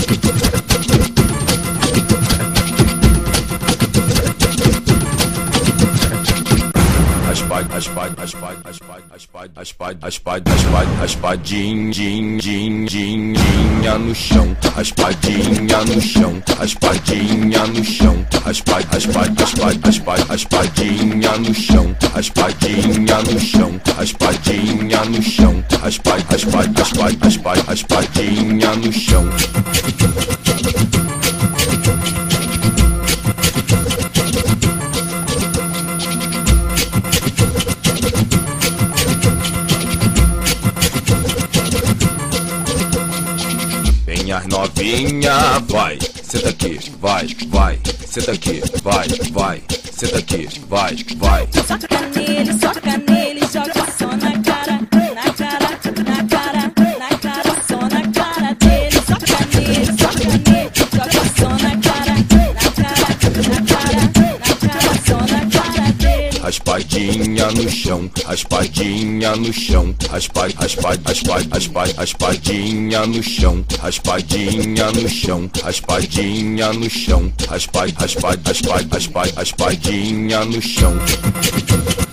Espadinha no chão, a espadinha no chão, a espadinha no chão, a espadinha no chão, a espadinha no chão, a espadinha no chão, a espadinha no chão. As novinha, vai, senta aqui, vai, senta aqui, vai, senta aqui, vai. Soca nele, joga só na cara, só na cara dele. Soca nele, joga só na cara, só na cara dele. A espadinha no chão, a espadinha no chão, a espadinha no chão, a espadinha no chão, a espadinha no chão, a espadinha no chão.